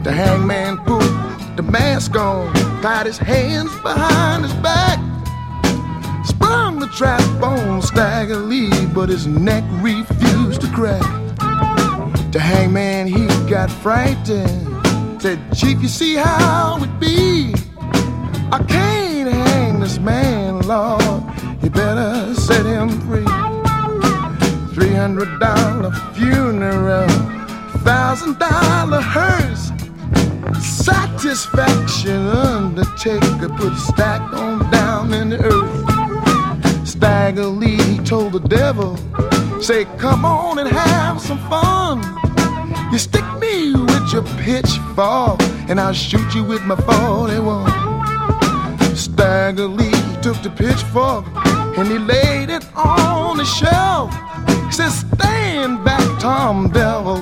The hangman put the mask on, tied his hands behind his back, sprung the trap on Stagger Lee, but his neck refused to crack. The hangman, he got frightened, said, "Chief, you see how it be? I can't hang this man, Lord, you better set him free." $300 funeral, $1,000 hearse, satisfaction undertaker put stack on down in the earth. Stagger Lee told the devil, say, "Come on and have some fun. You stick me with your pitchfork and I'll shoot you with my 41. Stagger Lee took the pitchfork and he laid it on the shelf. He said, "Stand back, Tom Devil,